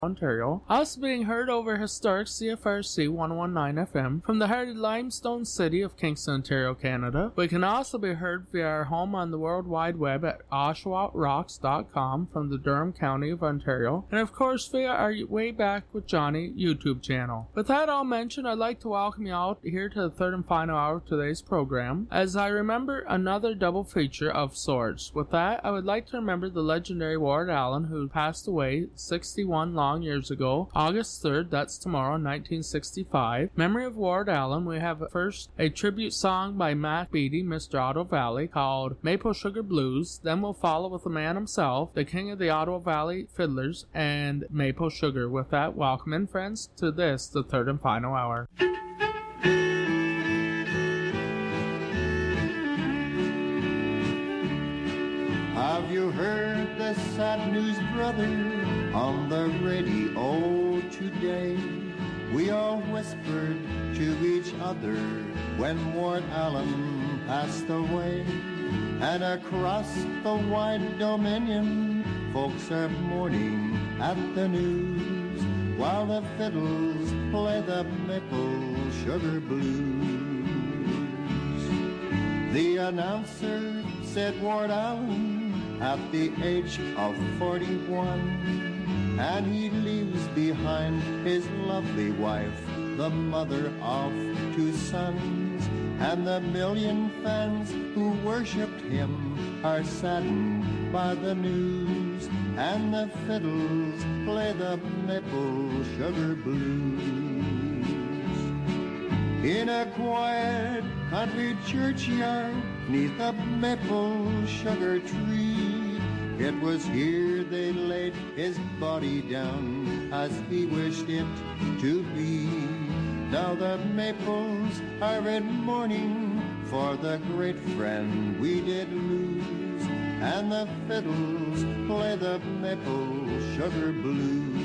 Ontario, also being heard over historic CFRC 119 FM from the hardy limestone city of Kingston, Ontario, Canada. We can also be heard via our home on the World Wide Web at OshawaRocks.com from the Durham County of Ontario, and of course via our Way Back with Johnny YouTube channel. With that all mentioned, I'd like to welcome you out here to the third and final hour of today's program, as I remember another double feature of sorts. With that, I would like to remember the legendary Ward Allen, who passed away 61 long years ago, August 3rd, that's tomorrow, 1965. Memory of Ward Allen, we have first a tribute song by Mac Beatty, Mr. Ottawa Valley, called Maple Sugar Blues. Then we'll follow with the man himself, the king of the Ottawa Valley Fiddlers, and Maple Sugar. With that, welcome in, friends, to this, the third and final hour. Have you heard the sad news, brother, on the radio today? We all whispered to each other when Ward Allen passed away. And across the wide dominion, folks are mourning at the news, while the fiddles play the Maple Sugar Blues. The announcer said Ward Allen at the age of 41, and he leaves behind his lovely wife, the mother of 2 sons, and the million fans who worshipped him are saddened by the news, and the fiddles play the Maple Sugar Blues. In a quiet country churchyard, 'neath a maple sugar tree, it was here they laid his body down as he wished it to be. Now the maples are in mourning for the great friend we did lose, and the fiddles play the Maple Sugar Blues.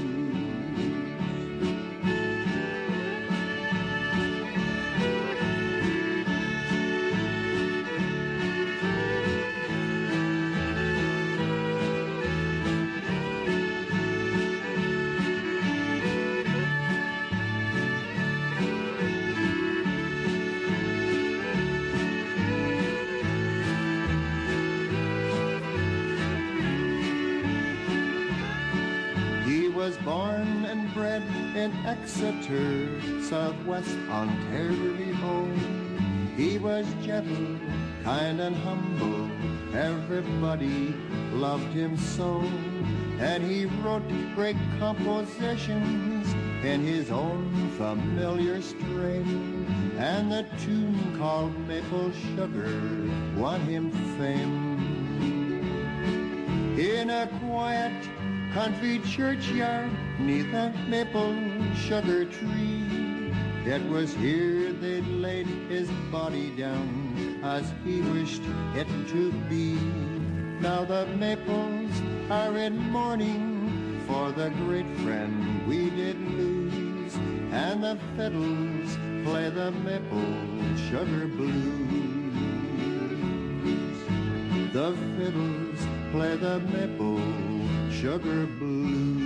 Was born and bred in Exeter, southwest Ontario. He was gentle, kind and humble, everybody loved him so. And he wrote great compositions in his own familiar strain, and the tune called Maple Sugar won him fame. In a quiet country churchyard, 'neath a maple sugar tree, it was here they laid his body down as he wished it to be. Now the maples are in mourning for the great friend we did lose, and the fiddles play the Maple Sugar Blues. The fiddles play the Maple Sugar Blues.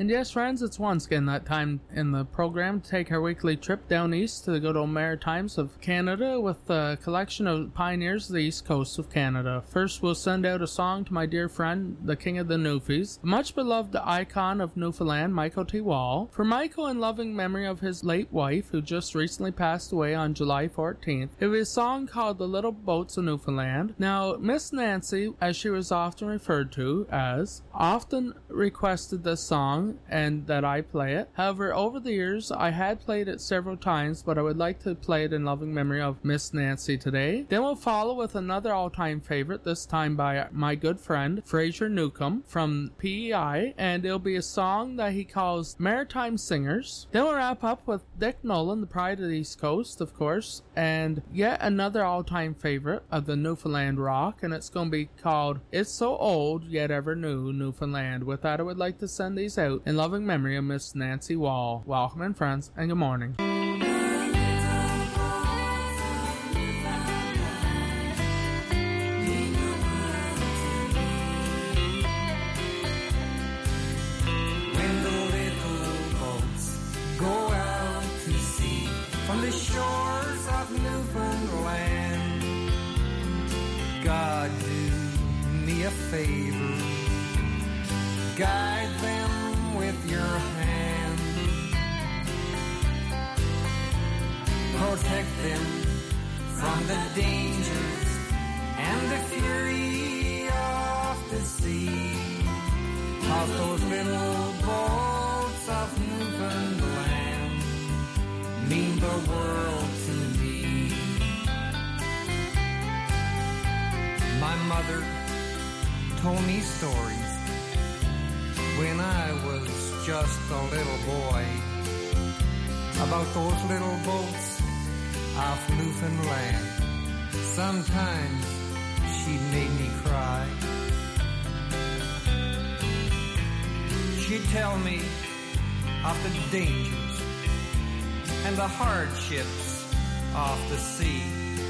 And yes, friends, it's once again that time in the program to take our weekly trip down east to the good old Maritimes of Canada with a collection of pioneers of the east coast of Canada. First, we'll send out a song to my dear friend, the King of the Newfies, a much beloved icon of Newfoundland, Michael T. Wall. For Michael, in loving memory of his late wife, who just recently passed away on July 14th, it was a song called The Little Boats of Newfoundland. Now, Miss Nancy, as she was often referred to as, often requested this song and that I play it. However, over the years, I had played it several times, but I would like to play it in loving memory of Miss Nancy today. Then we'll follow with another all-time favorite, this time by my good friend Fraser Newcomb from PEI, and it'll be a song that he calls Maritime Singers. Then we'll wrap up with Dick Nolan, the pride of the East Coast, of course, and yet another all-time favorite of the Newfoundland rock, and it's going to be called It's So Old Yet Ever New, Newfoundland. With that, I would like to send these out in loving memory of Miss Nancy Wall. Welcome in, friends, and good morning. When the little boats go out to sea from the shores of Newfoundland, God, do me a favor, guide them with your hand, protect them from the dangers and the fury of the sea, of those little boats of Newfoundland mean the world to me. My mother told me stories when I was just a little boy about those little boats off Newfoundland. Sometimes she made me cry. She'd tell me of the dangers and the hardships of the sea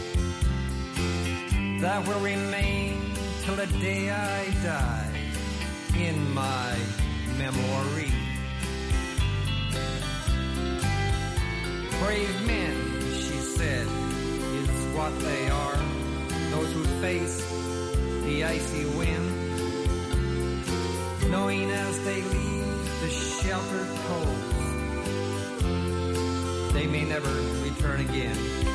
that will remain till the day I die in my memory. Brave men, she said, is what they are, those who face the icy wind, knowing as they leave the sheltered coast, they may never return again.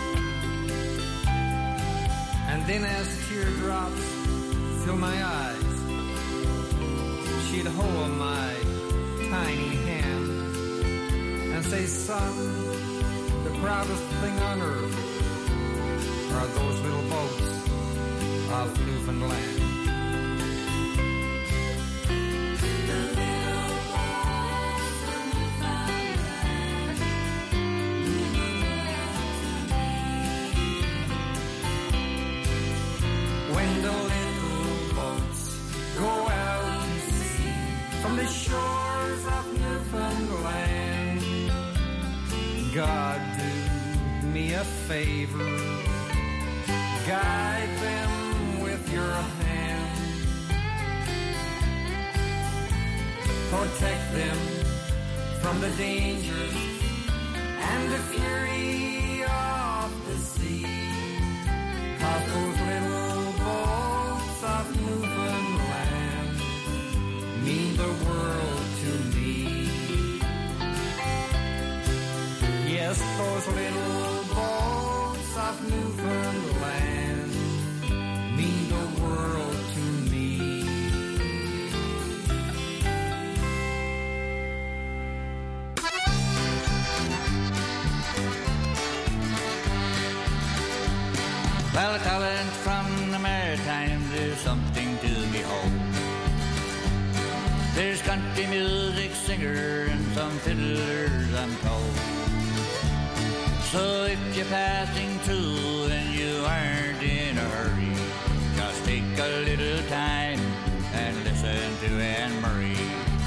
And then as teardrops fill my eyes, she'd hold my tiny hand and say, son, the proudest thing on earth are those little boats of Newfoundland. When the little boats go out to sea from the shores of Newfoundland, God, do me a favor, guide them with your hand, protect them from the dangers and the fury of the sea, of those little boats of Newfoundland mean the world to me. Yes, those little boats of Newfoundland mean the world to me. Well, the talent from the Maritimes is something to behold. There's country music singer and some fiddlers, I'm told. So if you're passing through and you aren't in a hurry, just take a little time and listen to Anne Marie.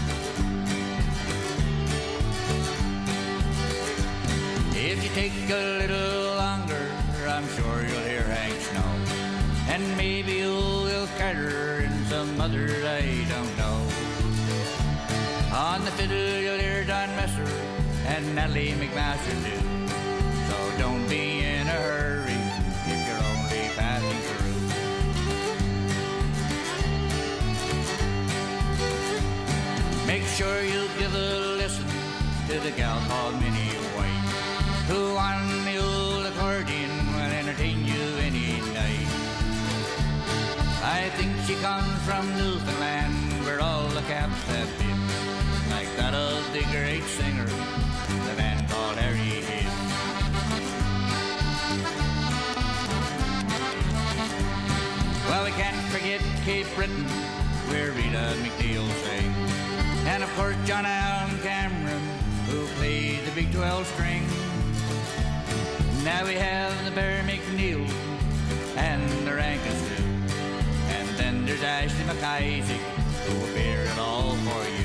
If you take a little longer, I'm sure you'll hear Hank Snow, and maybe you'll catch her in some others I don't know. On the fiddle you'll hear Don Messer and Natalie McMaster too. So don't be in a hurry if you're only passing through. Make sure you give a listen to the gal called Minnie White, who on the old accordion will entertain you any night. I think she comes from Newfoundland, where all the caps have been, like that of the great singer, the man called Harry Hill. Well, we can't forget Cape Breton, where Rita McNeil sang, and of course John Allen Cameron, who played the big 12 string. Now we have the Barry McNeil and the Rankins too, and then there's Ashley McIsaac, who will bear it all for you.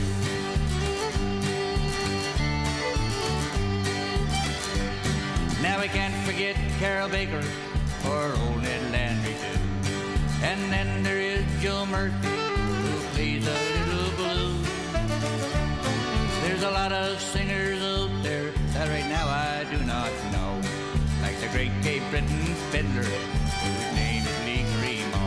Now we can't forget Carol Baker or old Ned Landry too, and then there is Joe Murphy, who plays a little blues. There's a lot of singers out there that right now I do not know, like the great Cape Breton fiddler, whose name is Lee Grimo.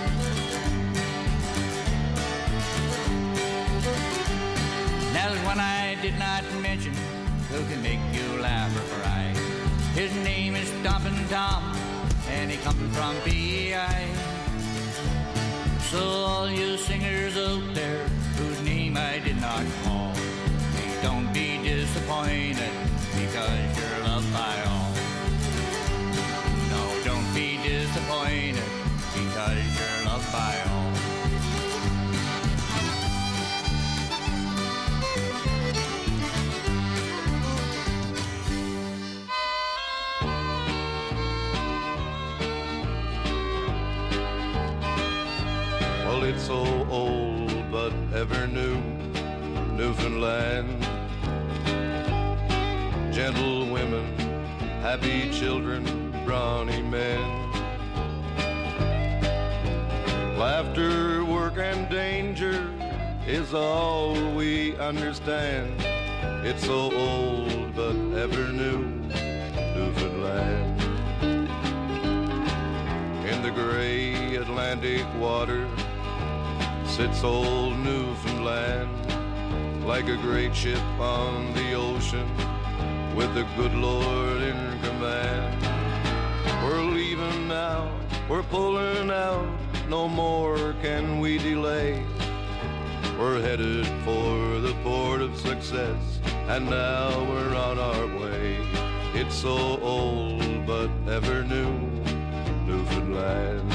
Now there's one I did not mention, who can make you laugh or cry. His name is Stompin' Tom, and he comes from PEI. So all you singers out there whose name I did not call, please don't be disappointed because you're loved by all. No, don't be disappointed because you're loved by all. Well, it's so old but ever new, Newfoundland. Gentle women, happy children, brawny men. Laughter, work, and danger is all we understand. It's so old but ever new, Newfoundland. In the gray Atlantic water sits old Newfoundland, like a great ship on the ocean, with the good Lord in command. We're leaving now, we're pulling out, no more can we delay. We're headed for the port of success, and now we're on our way. It's so old but ever new, Newfoundland.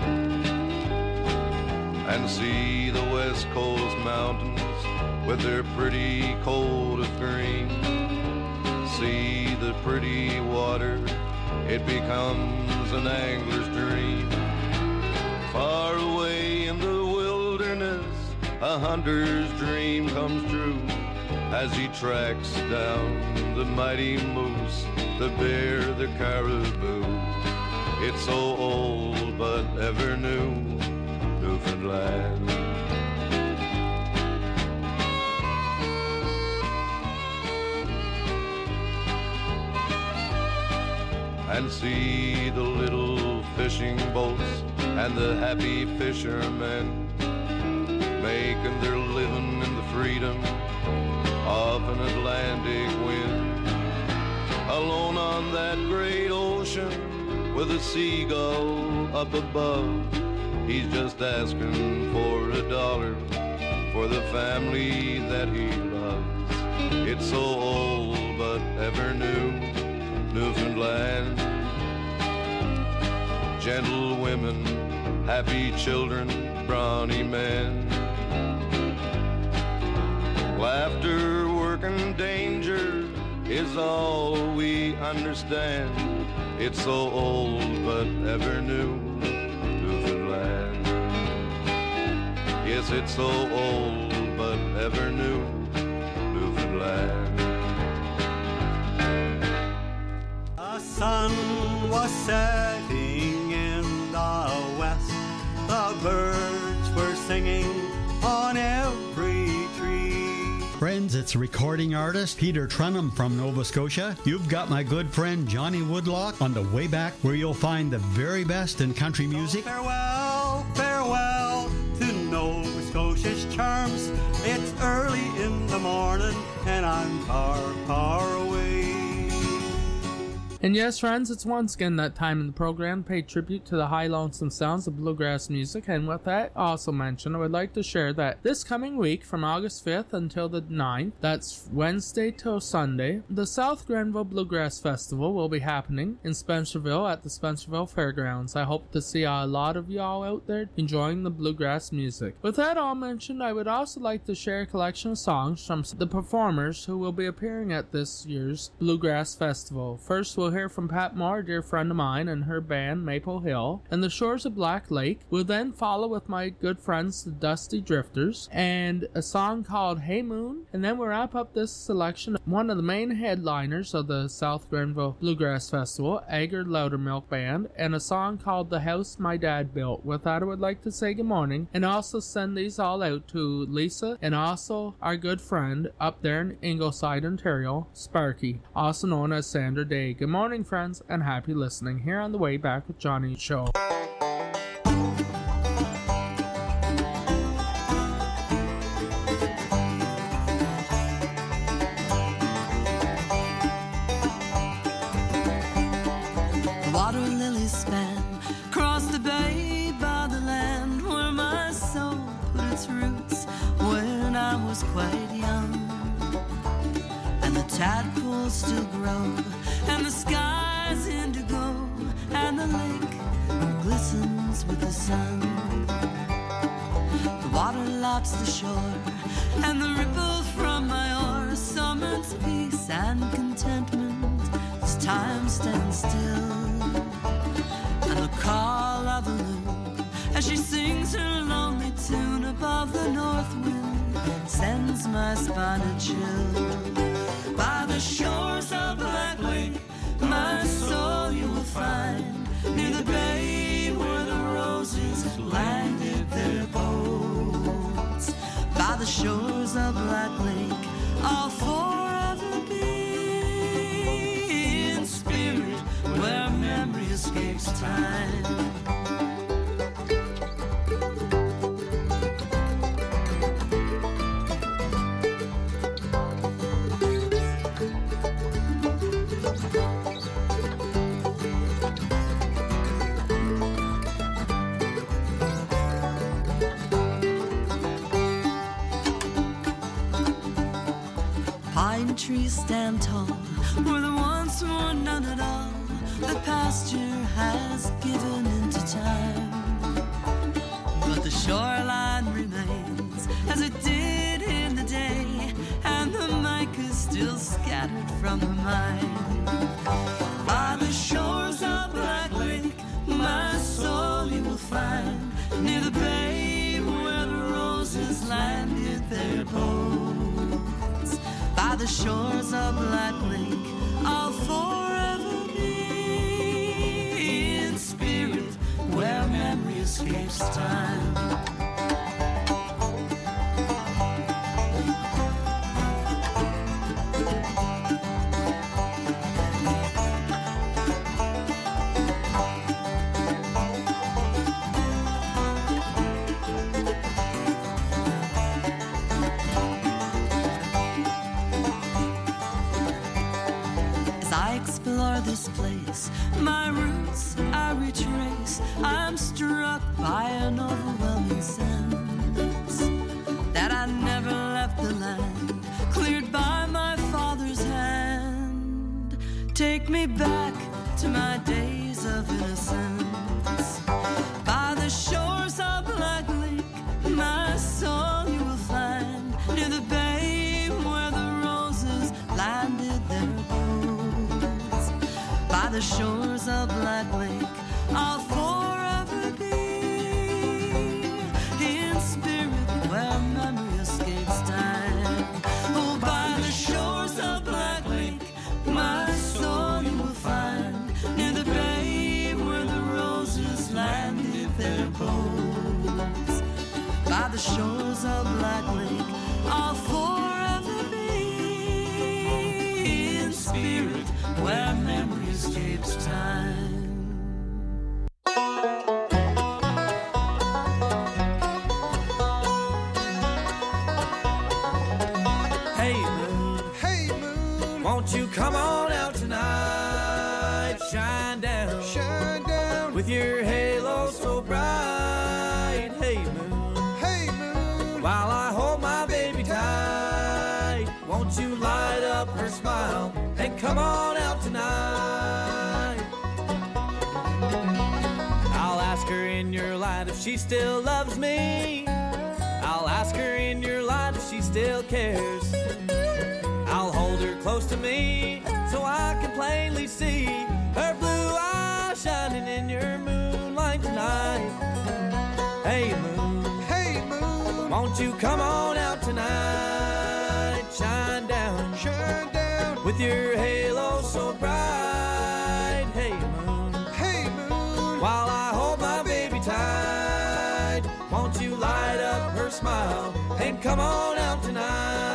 And see the West Coast mountains with their pretty coat of green. See the pretty water, it becomes an angler's dream. Far away in the wilderness, a hunter's dream comes true, as he tracks down the mighty moose, the bear, the caribou. It's so old but ever new, Newfoundland. And see the little fishing boats and the happy fishermen, making their living in the freedom of an Atlantic wind. Alone on that great ocean with a seagull up above, he's just asking for $1 for the family that he loves. It's so old but ever new, Newfoundland. Gentle women, happy children, brawny men. Laughter, work, and danger is all we understand. It's so old but ever new, Newfoundland. Yes, it's so old but ever new, Newfoundland. The sun was setting in the west. The birds were singing on every tree. Pray It's recording artist Peter Trenum from Nova Scotia. You've got my good friend Johnny Woodlock on the way back, where you'll find the very best in country music. So farewell, farewell to Nova Scotia's charms. It's early in the morning and I'm far, far away. And yes, friends, it's once again that time in the program to pay tribute to the high lonesome sounds of bluegrass music. And with that also mentioned, I would like to share that this coming week from August 5th until the 9th, that's Wednesday till Sunday, the South Grenville Bluegrass Festival will be happening in Spencerville at the Spencerville Fairgrounds. I hope to see a lot of y'all out there enjoying the bluegrass music. With that all mentioned, I would also like to share a collection of songs from the performers who will be appearing at this year's Bluegrass Festival. First, we'll hear from Pat Moore, a dear friend of mine, and her band Maple Hill, and the Shores of Black Lake. We'll then follow with my good friends the Dusty Drifters and a song called Hey Moon, and then we'll wrap up this selection one of the main headliners of the South Grenville Bluegrass Festival, Agar Loudermilk Band, and a song called The House My Dad Built. With that, I would like to say good morning and also send these all out to Lisa and also our good friend up there in Ingleside, Ontario, Sparky, also known as Sandra Day. Good morning, friends, and happy listening here on the Way Back with Johnny show. Water lilies span across the bay by the land where my soul put its roots when I was quite young. And the tadpoles still grow, and the sky's indigo, and the lake glistens with the sun. The water laps the shore, and the ripple from my oar summons peace and contentment as time stands still. And the call of the loon as she sings her lonely tune above the north wind sends my spine a chill. By the shores of Black Lake, my soul you will find, near the bay where the roses landed their boats. By the shores of Black Lake, I'll forever be in spirit where memory escapes time. Pine trees stand tall where there once were none at all. The pasture has given into time, but the shoreline remains as it did in the day, and the mica is still scattered from the mine. By the shores of Black Lake, my soul you will find, near the bay where the roses landed their boats. By the shores of Black Lake, I'll forever be in spirit where memory escapes time. This place, my roots I retrace. I'm struck by an overwhelming sense that I never left the land cleared by my father's hand. Take me back to my days of innocence. By the shores of Black Lake, my soul you will find, near the bay where the roses landed their boats. By the shores of Black Lake, I'll forever be in spirit where memory escapes time. Oh, by the shores of Black Lake, my soul you will find, near the bay where the roses landed their boats. By the shores of Black Lake, I'll forever be escape's time. Won't you come on out tonight? Shine down with your halo so bright. Hey moon, while I hold my baby tight, won't you light up her smile and come on out tonight? I'll ask her in your light if she still loves me. I'll ask her in your light if she still cares. I'll hold her close to me so I can plainly see her blue eyes shining in your moonlight tonight. Hey moon, won't you come on out tonight? Shine down with your halo so bright. Hey moon, while I hold my baby tight, won't you light up her smile and come on out tonight?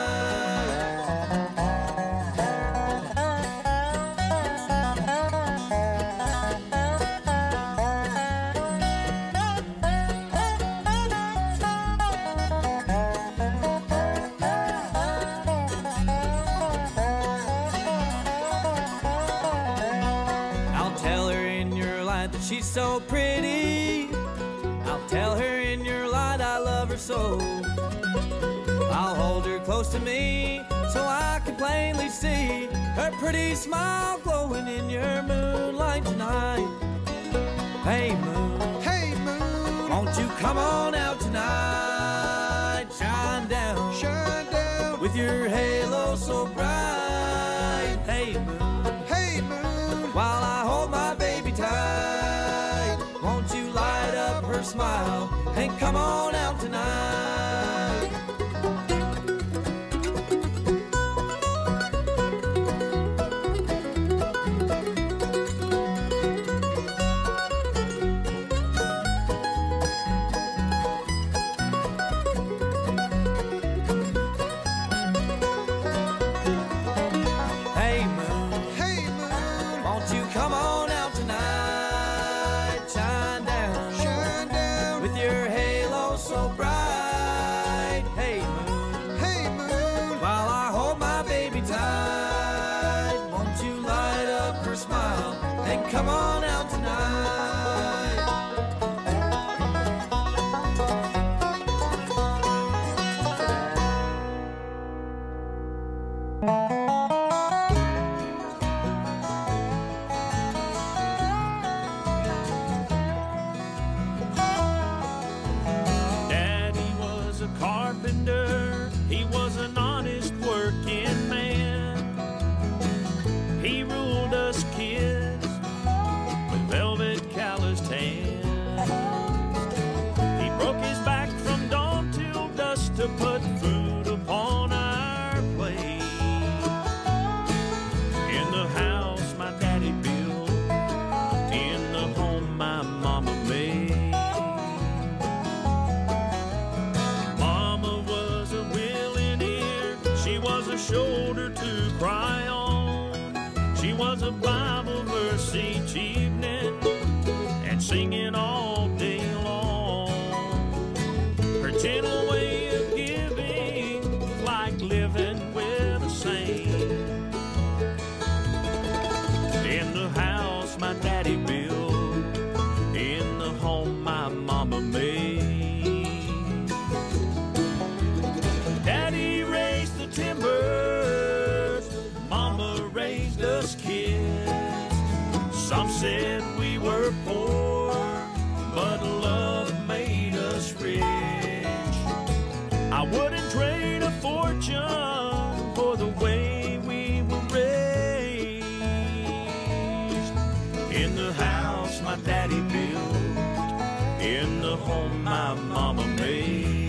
She's so pretty. I'll tell her in your light I love her so. I'll hold her close to me so I can plainly see her pretty smile glowing in your moonlight tonight. Hey moon, won't you come on out tonight? Shine down with your halo so bright. Hey moon, while I hold my baby tight, won't you light up her smile and come on out tonight? Hey moon, won't you come on out tonight? Shine down with your halo so bright. Hey moon, while I hold my baby tight, won't you light up her smile and come on out tonight? Daddy was a carpenter, he was an honest working man. He ruled us kids with velvet calloused hands. He broke his back from dawn till dusk to put food upon our plate. In the house my daddy built, in the home my mama made. Mama was a willing ear, she was a shoulder to cry on. She was a Bible verse each evening and singing all day long. Her gentle way of giving was like living with a saint. In the house my daddy built, in the home my mama made. Daddy raised the timbers, mama raised us kids. Some said we were poor, but love made us rich. I wouldn't trade a fortune for the way we were raised. In the house my daddy built, in the home my mama made.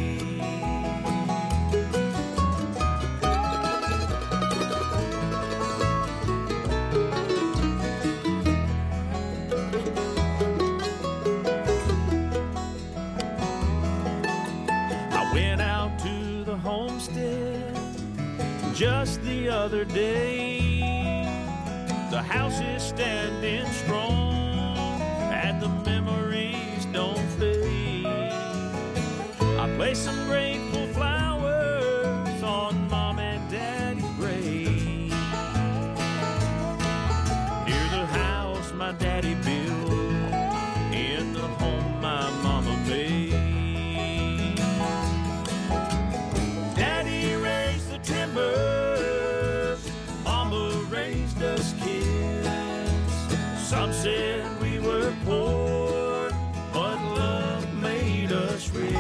I went out to the homestead just the other day. The house is standing strong, and the memories don't fade. I place some grateful flowers on Mom and Daddy's grave. Near the house my daddy built, in the home my mama made. Daddy raised the timber, Mama raised us kids. Some said we were poor, but love made us rich.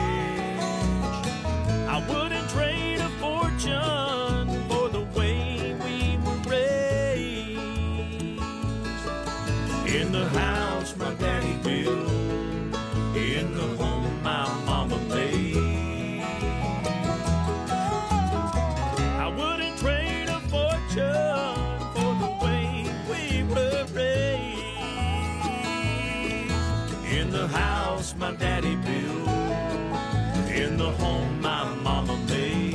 I wouldn't trade a fortune for the way we were raised. In the house my daddy built, in the home my mama made. I wouldn't trade a fortune for the way we were raised. In the house my daddy built, in the home my mama made.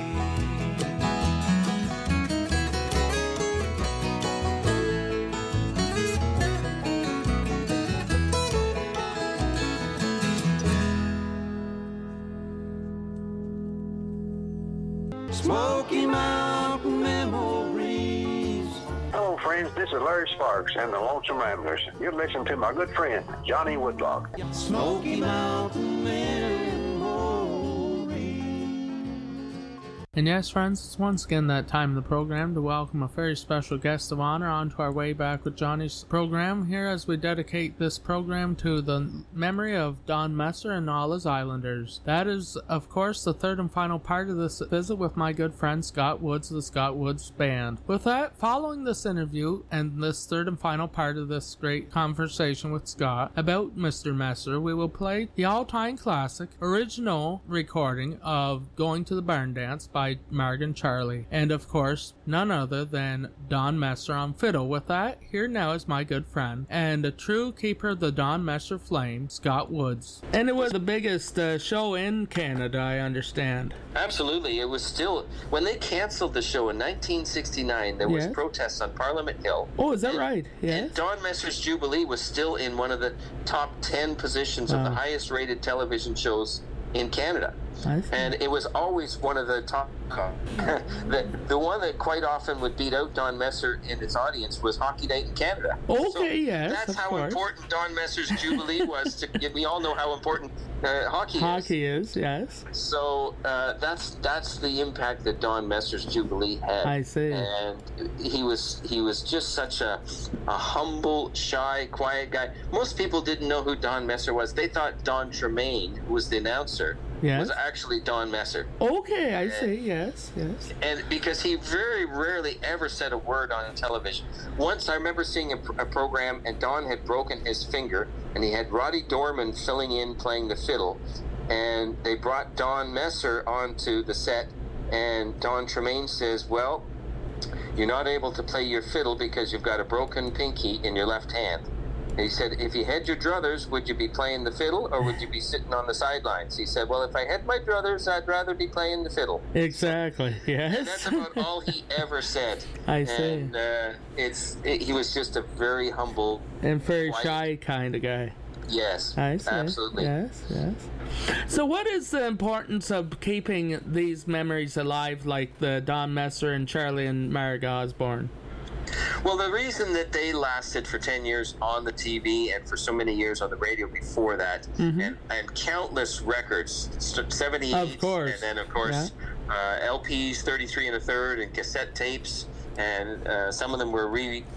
Smoky Mountain Memories. Hello, friends. This is Larry Sparks and the Lonesome Ramblers. You're listening to my good friend, Johnny Woodlock. Smoky Mountain Memories. And yes, friends, it's once again that time in the program to welcome a very special guest of honor onto our Way Back with Johnny's program here as we dedicate this program to the memory of Don Messer and all his Islanders. That is, of course, the third and final part of this visit with my good friend Scott Woods of the Scott Woods Band. With that, following this interview and this third and final part of this great conversation with Scott about Mr. Messer, we will play the all-time classic original recording of Going to the Barn Dance by Marg and Charlie, and of course none other than Don Messer on fiddle. With that, here now is my good friend and a true keeper of the Don Messer flame, Scott Woods. And it was the biggest show in Canada, I understand. Absolutely. It was still, when they canceled the show in 1969, there was Yes. protests on Parliament Hill. Oh, is that right? And Yes. Don Messer's Jubilee was still in one of the top 10 positions of the highest rated television shows in Canada. I see. And it was always one of the top. the one that quite often would beat out Don Messer in its audience was Hockey Night in Canada. Okay, So yes, that's of how course. important Don Messer's Jubilee was. We all know how important hockey is. Hockey is, yes. So that's the impact that Don Messer's Jubilee had. I see. And he was just such a humble, shy, quiet guy. Most people didn't know who Don Messer was. They thought Don Tremaine, who was the announcer, Yes. was actually Don Messer. Okay, I see. Yes, yes. And because he very rarely ever said a word on television. Once I remember seeing a program, and Don had broken his finger, and he had Roddy Dorman filling in playing the fiddle, and they brought Don Messer onto the set, and Don Tremaine says, well, you're not able to play your fiddle because you've got a broken pinky in your left hand. And he said, if you had your druthers, would you be playing the fiddle or would you be sitting on the sidelines? He said, well, if I had my druthers, I'd rather be playing the fiddle. Exactly, yes. And that's about all he ever said. I see. And he was just a very humble, And very quiet- shy kind of guy. Yes, I see. absolutely. Yes, yes. So what is the importance of keeping these memories alive like the Don Messer and Charlie and Marg Osborne? Well, the reason that they lasted for 10 years on the TV and for so many years on the radio before that, and countless records, 78, Of course. and then, of course, LPs, 33 and a third, and cassette tapes, and some of them were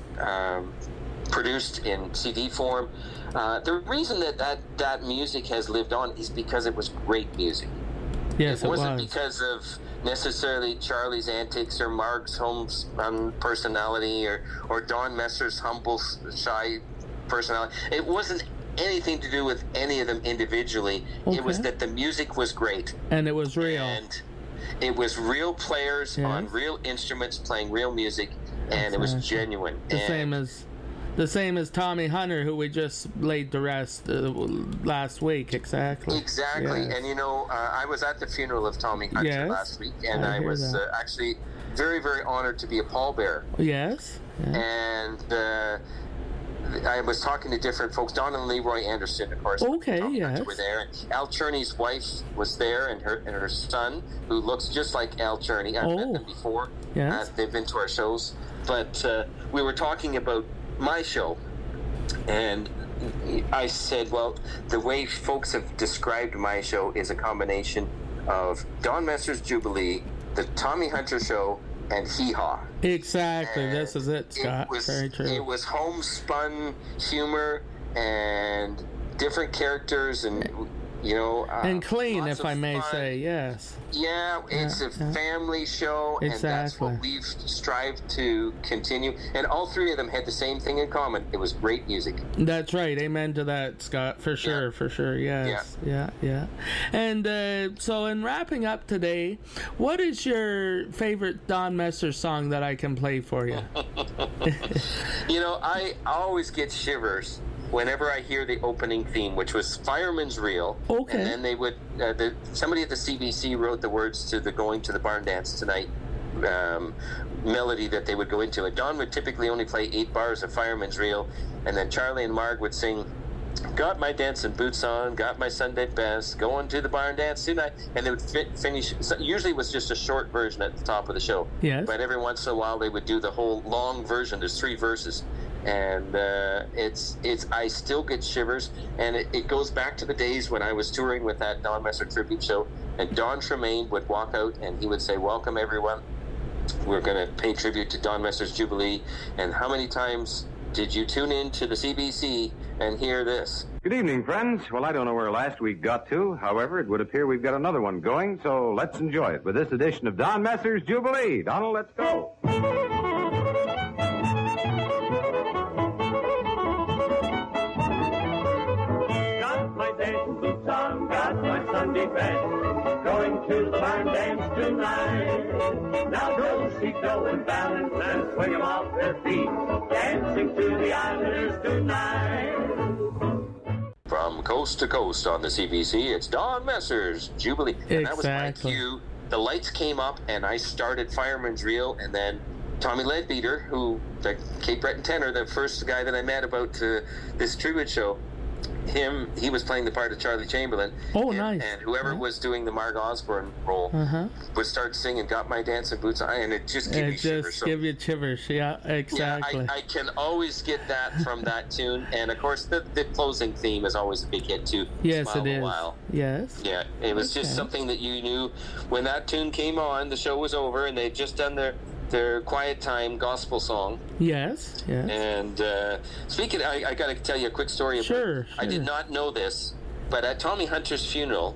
produced in CD form. The reason that music has lived on is because it was great music. Yes, It it wasn't was. because of necessarily Charlie's antics or Marg's personality or Don Messer's humble, shy personality. It wasn't anything to do with any of them individually. It was Okay. that the music was great. And it was real. And it was real players on real instruments playing real music, and it was genuine. The same as Tommy Hunter, who we just laid to rest last week. Exactly. Exactly. Yes. And I was at the funeral of Tommy Hunter Yes, last week, and I I hear was that. actually very, very honored to be a pallbearer. Yes. And I was talking to different folks. Don and Leroy Anderson, of course. Okay, yes. Were there. And Al Cherney's wife was there, and her son, who looks just like Al Cherney. I've met them before. Yes. They've been to our shows. But we were talking about my show, and I said, well, the way folks have described my show is a combination of Don Messer's Jubilee, the Tommy Hunter Show, and Hee Haw. Exactly. And this is it, Scott. Very true. It was homespun humor and different characters and, and clean, if I may say, yes. Yeah, it's a family show, and that's what we've strived to continue. And all three of them had the same thing in common. It was great music. That's right. Amen to that, Scott. For sure. Yes. Yeah. And so in wrapping up today, what is your favorite Don Messer song that I can play for you? I always get shivers whenever I hear the opening theme, which was Fireman's Reel. Okay. And then they would, somebody at the CBC wrote the words to the Going to the Barn Dance Tonight melody that they would go into. And Don would typically only play 8 bars of Fireman's Reel, and then Charlie and Marg would sing, got my dancing boots on, got my Sunday best, going to the barn dance tonight. And they would finish, usually it was just a short version at the top of the show. Yes. But every once in a while they would do the whole long version. There's 3 verses. And I still get shivers, and it goes back to the days when I was touring with that Don Messer tribute show, and Don Tremaine would walk out and he would say, welcome everyone, we're going to pay tribute to Don Messer's Jubilee, and how many times did you tune in to the CBC and hear this? Good evening, friends. Well, I don't know where last week got to. However, it would appear we've got another one going, so let's enjoy it with this edition of Don Messer's Jubilee. Donald, let's go. Got my Sunday best, going to the barn dance tonight. Now go and balance and swing 'em off their feet, dancing to the Islanders tonight. From coast to coast on the CBC, it's Don Messer's Jubilee. And that was my cue. The lights came up and I started Fireman's Reel, and then Tommy Leadbeater, the Cape Breton tenor, the first guy that I met about this tribute show, he was playing the part of Charlie Chamberlain. Oh, nice. And whoever was doing the Marg Osborne role would start singing "Got My Dancing Boots On," and it just gave me shivers. Give you shivers, yeah, exactly. Yeah, I can always get that from that tune, and of course the closing theme is always a big hit too. Yes, Smile it is. A while. Yes. Yeah, it was just something that you knew when that tune came on. The show was over, and they'd just done their quiet time gospel song. Yes. And speaking, I got to tell you a quick story about Sure. I did not know this, but at Tommy Hunter's funeral,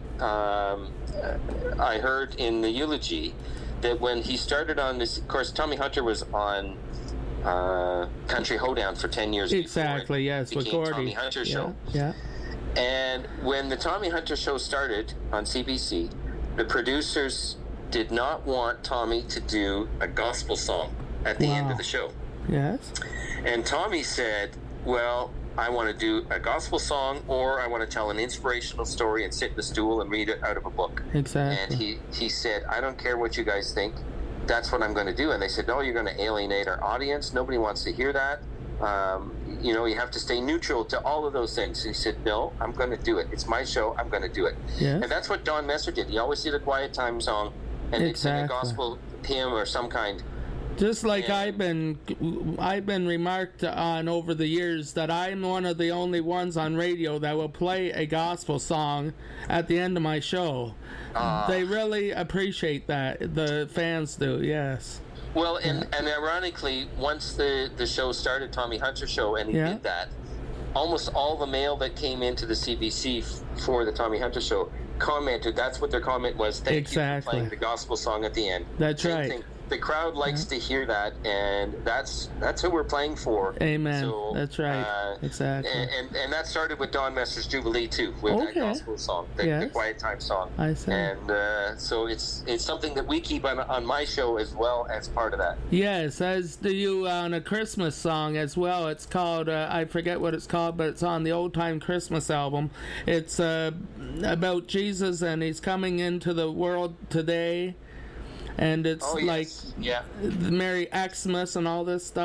I heard in the eulogy that when he started on this, of course, Tommy Hunter was on Country Hoedown for 10 years. Exactly, yes, with Gordy. Tommy Hunter show. Yeah. And when the Tommy Hunter show started on CBC, the producers did not want Tommy to do a gospel song at the end of the show. Yes. And Tommy said, well, I want to do a gospel song, or I want to tell an inspirational story and sit in the stool and read it out of a book. Exactly. And he said, I don't care what you guys think. That's what I'm going to do. And they said, no, you're going to alienate our audience. Nobody wants to hear that. You have to stay neutral to all of those things. He said, no, I'm going to do it. It's my show. I'm going to do it. Yes. And that's what Don Messer did. He always did a quiet time song, and they'd sing a gospel hymn or some kind. Just like I've been remarked on over the years that I'm one of the only ones on radio that will play a gospel song at the end of my show. They really appreciate that. The fans do, yes. Well, and ironically, once the show started, Tommy Hunter show, and he did that, almost all the mail that came into the CBC for the Tommy Hunter show commented, that's what their comment was, thank you for playing the gospel song at the end. That's Same right. thing. The crowd likes to hear that, and that's who we're playing for. Amen. So, that's right. Exactly. And that started with Don Messer's Jubilee too, with that gospel song, the quiet time song. I see. And so it's something that we keep on my show as well as part of that. Yes, as do you on a Christmas song as well. It's called I forget what it's called, but it's on the Old Time Christmas album. It's about Jesus, and he's coming into the world today. And it's the Merry Xmas and all this stuff.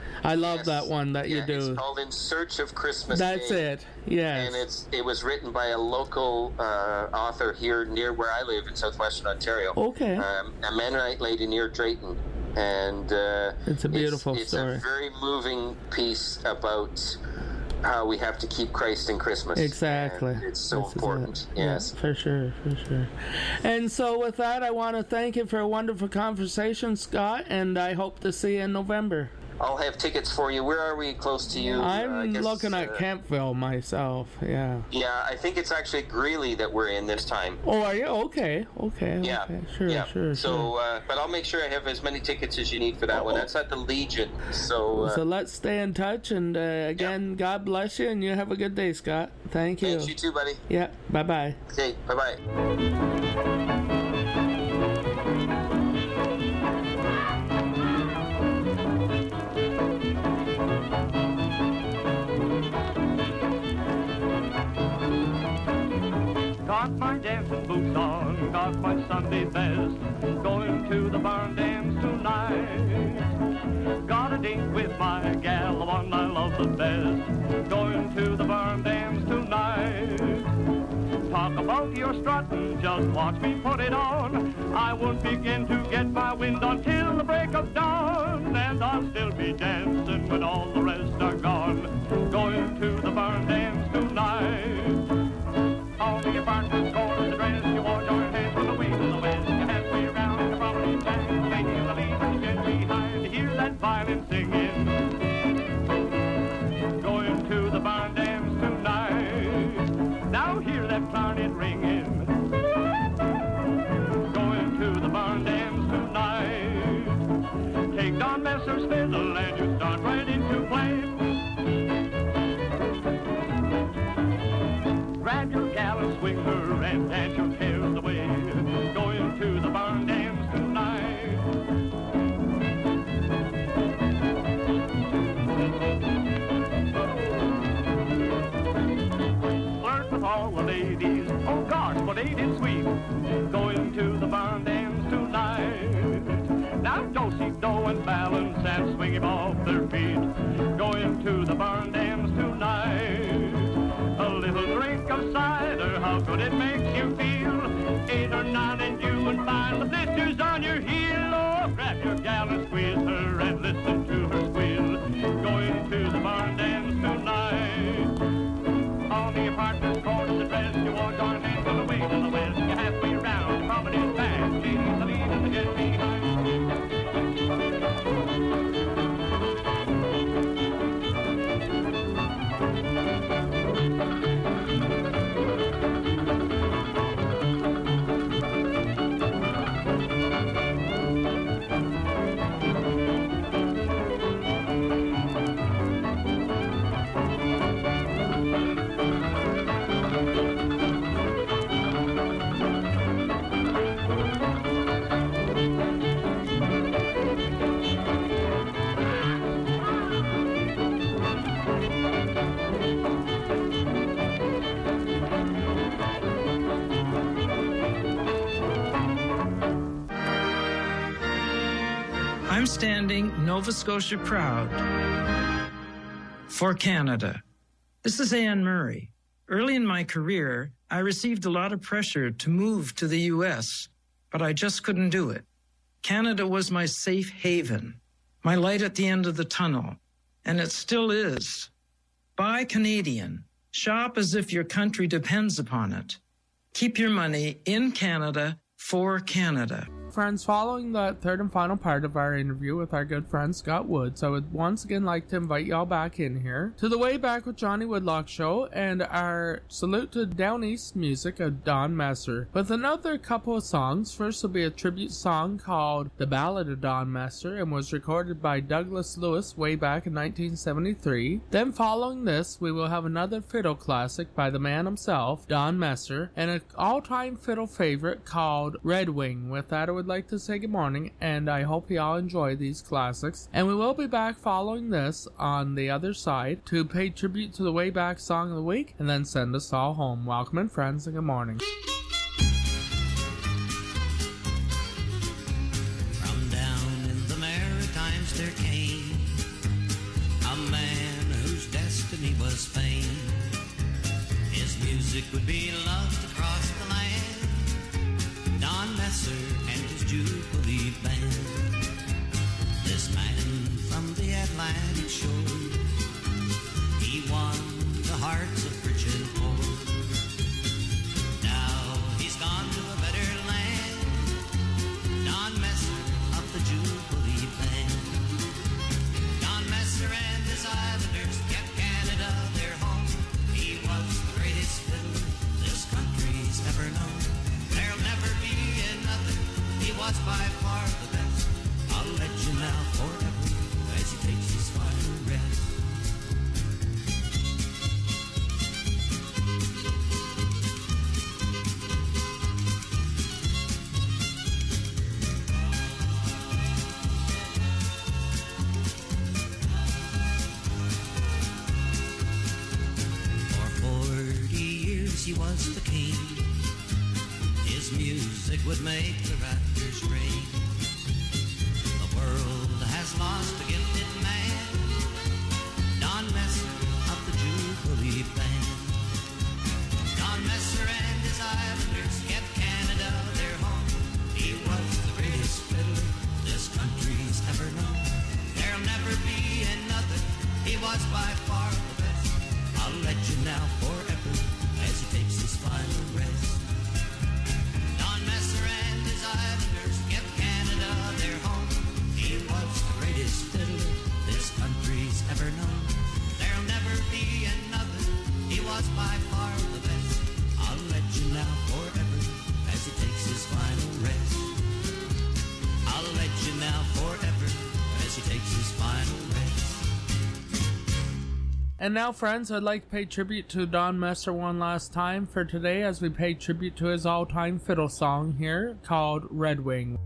I love that one that you do. It's called In Search of Christmas That's Day. it. Yes. And it was written by a local author here near where I live in southwestern Ontario. Okay. A Mennonite lady near Drayton. And it's a beautiful story. It's a very moving piece about how we have to keep Christ in Christmas. Exactly. And it's so important. Yes. Yeah, for sure. And so with that, I want to thank you for a wonderful conversation, Scott, and I hope to see you in November. I'll have tickets for you. Where are we close to you? I'm looking at Campville myself, yeah. Yeah, I think it's actually Greeley that we're in this time. Oh, are you? Okay. Yeah. Okay. Sure. So, but I'll make sure I have as many tickets as you need for that one. That's at the Legion. So let's stay in touch, and again, God bless you, and you have a good day, Scott. Thank you. Thanks, you too, buddy. Yeah, bye-bye. Okay, bye-bye. Got my dancing boots on, got my Sunday best, going to the barn dance tonight. Got a date with my gal, the one I love the best, going to the barn dance tonight. Talk about your strutting, just watch me put it on. I won't begin to get my wind until the break of dawn, and I'll still be dancing when all the rest are gone, going to the barn dance tonight. All the apartments, corners, the dress, you wore your hands from the wing to the west. You halfway around the property stand, taking the lead and get behind to hear that violin singing. Going to the barn dance tonight. Now hear that clarinet ringing. Going to the barn dance tonight. Take Don Messer's fiddle and you start right into play. Grab your gal and swing her and dance your cares away. Going to the barn dance tonight. Flirt with all the ladies. Oh gosh, but ain't it sweet? Going to the barn dance tonight. Now do-si-do and balance and swing him off their feet. Going to the barn dance tonight. A little drink of cider, how good it makes you feel. 8 or 9 and you would find the blisters on your heel. Oh, grab your gal and squeeze her and listen to her squeal. Going to the barn dance tonight. All the apartments, corners, and rest, you walk on hands from the way to the west. You're halfway around, the promenade fast, ladies, the lead and the get behind. I'm standing Nova Scotia proud for Canada. This is Anne Murray. Early in my career, I received a lot of pressure to move to the U.S., but I just couldn't do it. Canada was my safe haven, my light at the end of the tunnel, and it still is. Buy Canadian. Shop as if your country depends upon it. Keep your money in Canada for Canada. Friends, following the third and final part of our interview with our good friend Scott Woods, I would once again like to invite y'all back in here to the Way Back with Johnny Woodlock show and our salute to Down East music of Don Messer with another couple of songs. First will be a tribute song called The Ballad of Don Messer and was recorded by Douglas Lewis way back in 1973. Then following this, we will have another fiddle classic by the man himself, Don Messer, and an all-time fiddle favorite called Red Wing. With that, I would like to say good morning, and I hope you all enjoy these classics. And we will be back following this on the other side to pay tribute to the Way Back Song of the Week and then send us all home. Welcome in, friends, and good morning. From down in the Maritimes there came would be loved across the land. Don Messer and his Jubilee Band. This man from the Atlantic shore, he won the hearts of rich and poor. Now he's gone to a better land. Don Messer of the Jubilee Band. Don Messer and his Islanders kept Canada their home. He was the greatest fiddler this country's ever known. There'll never be another. He was by far the best. I'll let you now forever as he takes his final rest. He was the king. His music would make the rafters ring. The world has lost a gifted man. Don Messer of the Jubilee Band. Don Messer and his Islanders kept Canada their home. He was the greatest fiddler this country's ever known. There'll never be another. He was by far the best. I'll let you now forever as he takes his final rest. Don Messer and his Islanders kept Canada their home. He was the greatest fiddler this country's ever known. There'll never be another. He was by far the best. I'll let you now forever as he takes his final rest. I'll let you now forever as he takes his final rest. And now, friends, I'd like to pay tribute to Don Messer one last time for today as we pay tribute to his all-time fiddle song here called Red Wing.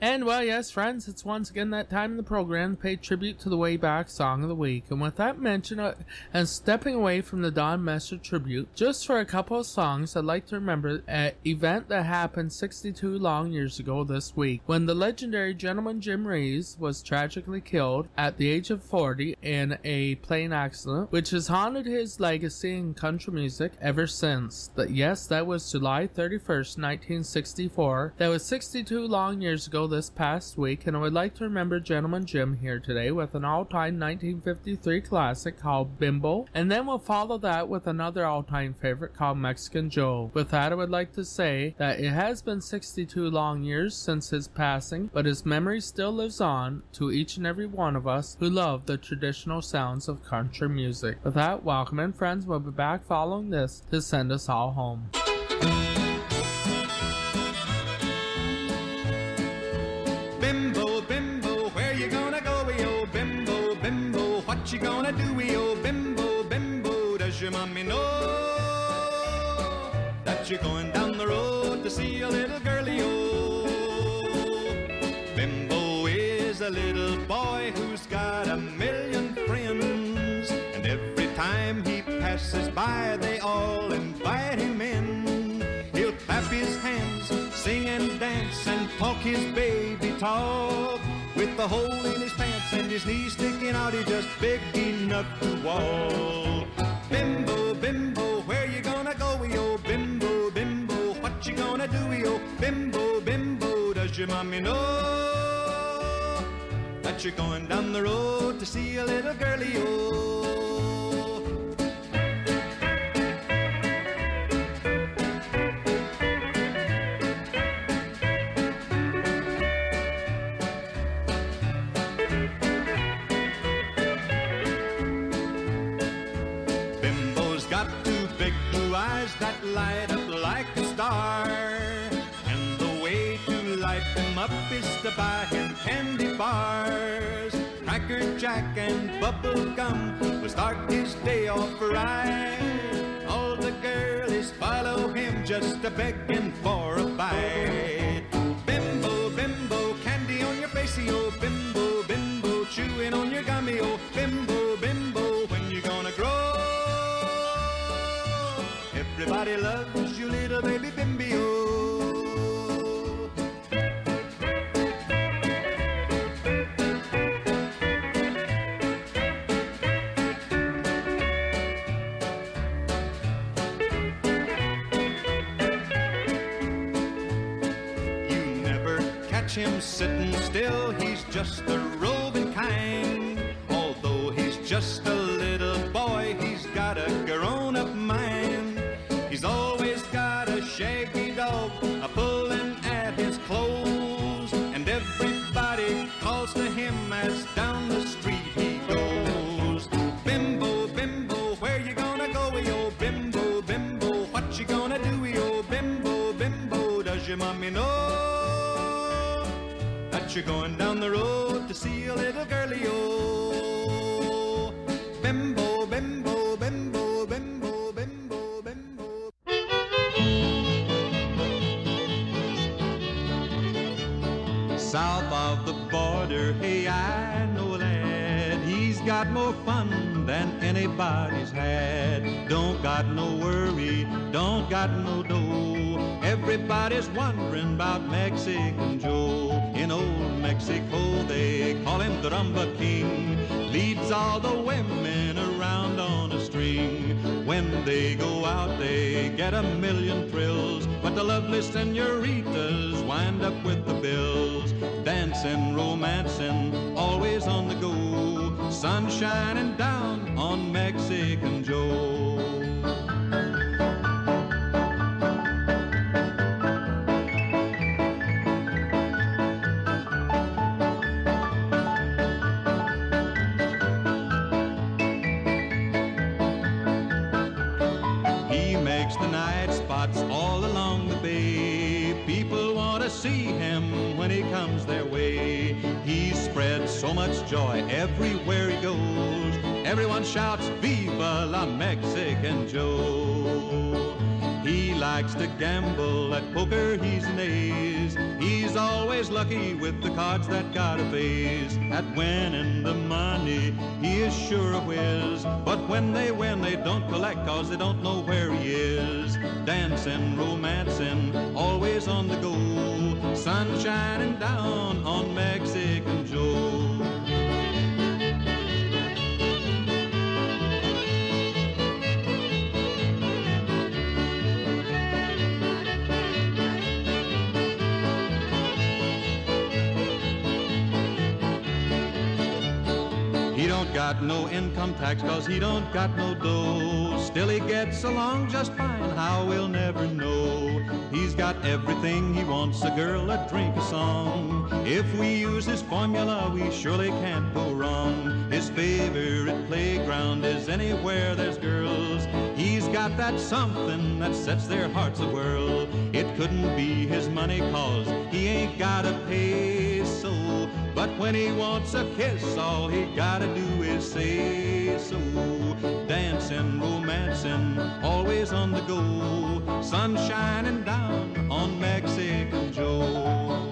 And well, yes, friends, it's once again that time in the program to pay tribute to the Way Back Song of the Week. And with that mention, and stepping away from the Don Messer tribute, just for a couple of songs, I'd like to remember an event that happened 62 long years ago this week, when the legendary Gentleman Jim Reeves was tragically killed at the age of 40 in a plane accident, which has haunted his legacy in country music ever since. Yes, that was July 31st, 1964. That was 62 long years ago this past week, and I would like to remember Gentleman Jim here today with an all-time 1953 classic called Bimbo, and then we'll follow that with another all-time favorite called Mexican Joe. With that, I would like to say that it has been 62 long years since his passing, but his memory still lives on to each and every one of us who love the traditional sounds of country music. With that, welcome in, friends. We'll be back following this to send us all home. Bimbo, Bimbo, where you gonna go, oh Bimbo, Bimbo, what you gonna do, oh Bimbo, Bimbo, does your mommy know that you're going down the road to see a little girlie, oh? Bimbo is a little boy who's got a million friends, and every time he passes by, they all invite him in. He'll clap his hands, sing and dance, and talk his baby talk. With the hole in his pants and his knees sticking out, he's just big enough to walk. Bimbo, Bimbo, where you gonna go, oh Bimbo, Bimbo, what you gonna do, oh Bimbo, Bimbo, does your mommy know that you're going down the road to see a little girlie, oh? That light up like a star, and the way to light them up is to buy him candy bars. Cracker Jack and bubble gum will start his day off right. All the girlies follow him just a begging for a bite. Bimbo, Bimbo, candy on your facey, oh Bimbo, Bimbo, chewing on your gummy, oh Bimbo, Bimbo, when you gonna grow? Everybody loves you, little baby Bimbo. You never catch him sitting still, he's just a roving kind. Although he's just a little boy, he's got a grown-up mind. He's always got a shaggy dog a-pulling at his clothes, and everybody calls to him as down the street he goes. Bimbo, Bimbo, where you gonna go, oh Bimbo, Bimbo, what you gonna do, oh Bimbo, Bimbo, does your mommy know that you're going down the road to see a little girlie, oh? Bimbo, Bimbo, Bimbo, Bimbo, Bimbo, Bimbo. South of the border, hey, I know a lad. He's got more fun than anybody's had. Don't got no worry, don't got no dough. Everybody's wondering about Mexican Joe. In old Mexico, they call him the Rumba King. Leads all the women around on a string. When they go out, they get a million thrills. But the lovely senoritas wind up with the bills. Dancing, romancing, always on the go. Sun shining down on Mexican Joe. He makes the night spots all along the bay. People want to see him when he comes their way. He spreads so much joy everywhere he goes. Everyone shouts, Viva la Mexican Joe. He likes to gamble, at poker he's an ace. He's always always lucky with the cards that got a phase. At winning the money, he is sure a whiz. But when they win, they don't collect, cause they don't know where he is. Dancing, romancing, always on the go. Sun shining down on Mexican Joe. He don't got no income tax cause he don't got no dough. Still he gets along just fine, how we'll never know. He's got everything he wants, a girl, a drink, a song. If we use his formula, we surely can't go wrong. His favorite playground is anywhere there's girls. He's got that something that sets their hearts a-whirl. It couldn't be his money cause he ain't got a peso. But when he wants a kiss, all he gotta do is say so. Dancing, romancing, always on the go. Sun shining down on Mexican Joe.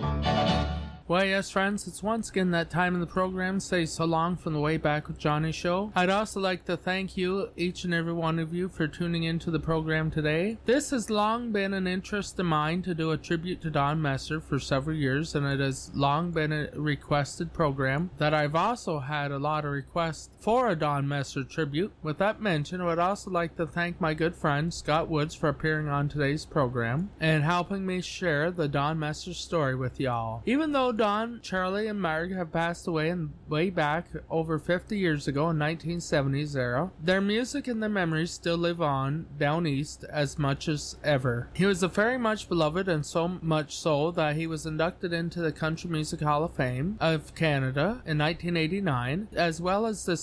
Well, yes, friends, it's once again that time in the program to say so long from the Way Back with Johnny show. I'd also like to thank you, each and every one of you, for tuning into the program today. This has long been an interest of mine to do a tribute to Don Messer for several years, and it has long been a requested program that I've also had a lot of requests for a Don Messer tribute. With that mentioned, I would also like to thank my good friend Scott Woods for appearing on today's program and helping me share the Don Messer story with y'all. Even though Don, Charlie, and Marg have passed away way back over 50 years ago in 1970s era, their music and their memories still live on down east as much as ever. He was very much beloved, and so much so that he was inducted into the Country Music Hall of Fame of Canada in 1989, as well as the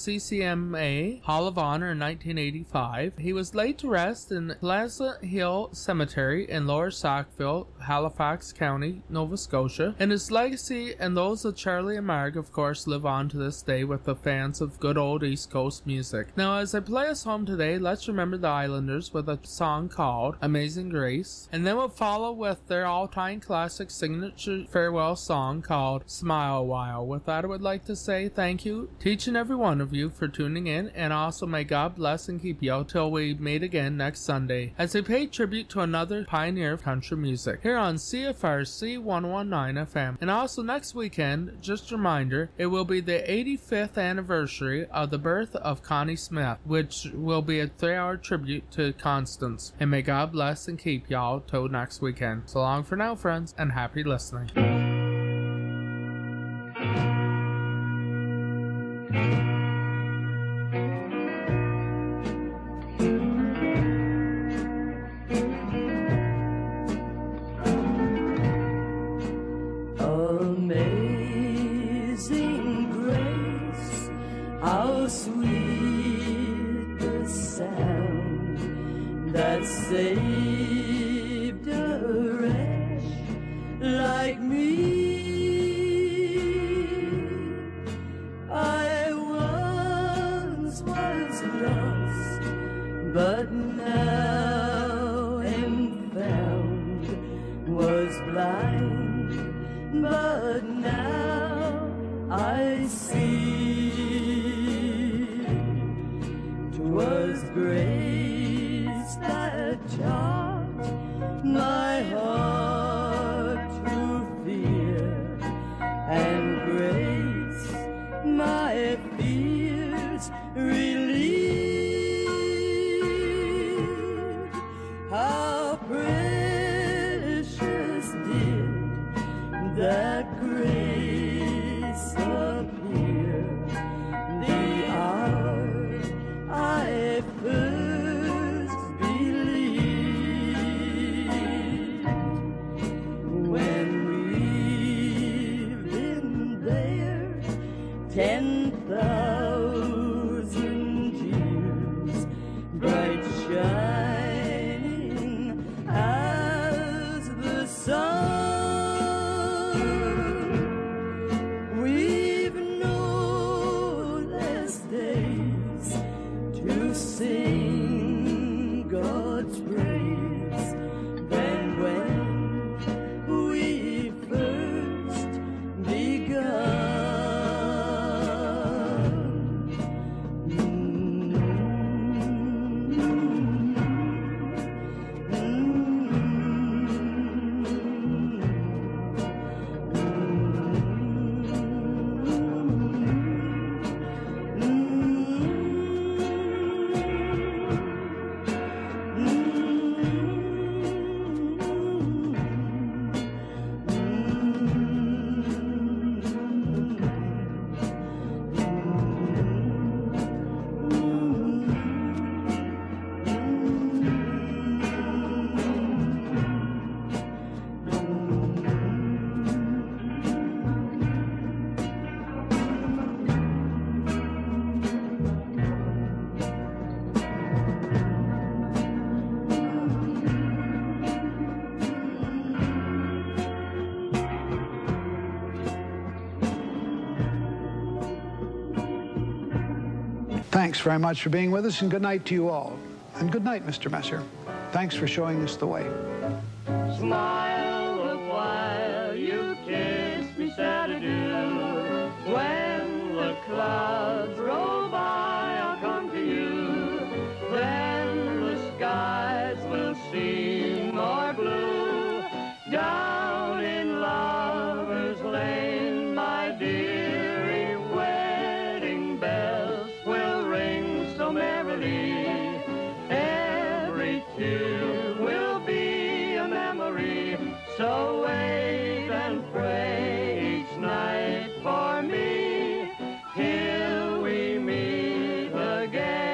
CCMA Hall of Honor in 1985. He was laid to rest in Pleasant Hill Cemetery in Lower Sackville, Halifax County, Nova Scotia, and his legacy and those of Charlie and Marg, of course, live on to this day with the fans of good old East Coast music. Now, as I play us home today, let's remember the Islanders with a song called Amazing Grace, and then we'll follow with their all-time classic signature farewell song called Smile a While. With that, I would like to say thank you to each and every one of you for tuning in, and also may God bless and keep you till we meet again next Sunday as we pay tribute to another pioneer of country music here on CFRC 119 FM. And also next weekend, just a reminder, it will be the 85th anniversary of the birth of Connie Smith, which will be a 3-hour tribute to Constance. And may God bless and keep y'all till next weekend. So long for now, friends, and happy listening. Saved a wretch like me. I once was lost, but now am found. Was blind, but now I see. 'Twas grace that taught my heart to fear, and grace my fears relieved. How precious did that grace appear the hour I first believed. When we've been there 10,000 years, bright shining as the sun, we've no less days to sing God's praise than when we first Thanks very much for being with us, and good night to you all. And good night, Mr. Messer. Thanks for showing us the way. Smile a while, you kiss me sad adieu. When the clouds roll by, I'll come to you. Then the skies will seem more blue. Down in Lover's Lane, my dearie, wedding bells will ring so merrily. Every tune will be a memory, so wait and pray each night for me, till we meet again.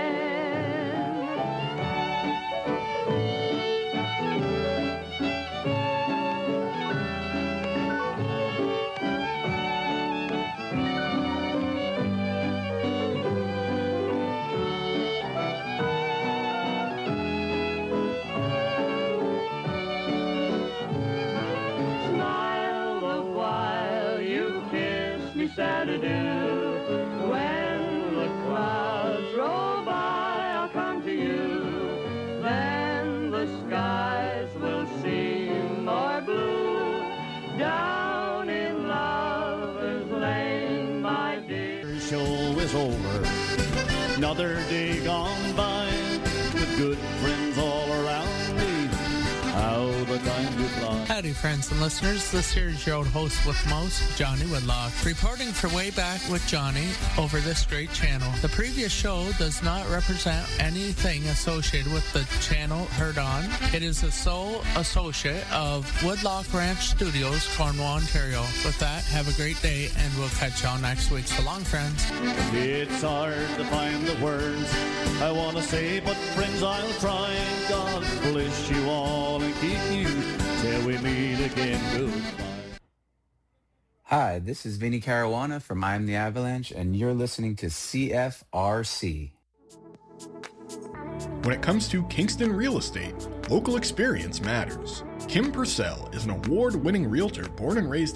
Smile a while, you kiss me sad adieu. When the clouds roll by, I'll come to you. Then the skies will seem more blue. Down in Lover's Lane, my dear. Show is over. Another day gone by with good friends all around me. How the time do fly. Howdy, friends and listeners. This here is your old host with most, Johnny Woodlock, reporting for Way Back with Johnny over this great channel. The previous show does not represent anything associated with the channel heard on. It is a sole associate of Woodlock Ranch Studios, Cornwall, Ontario. With that, have a great day, and we'll catch y'all next week. So long, friends. It's hard to find the words I want to say, but friends, I'll try. God bless you all and keep you till we meet again. Goodbye. Hi, this is Vinny Caruana from I'm the Avalanche, and you're listening to CFRC. When it comes to Kingston real estate, local experience matters. Kim Purcell is an award-winning realtor born and raised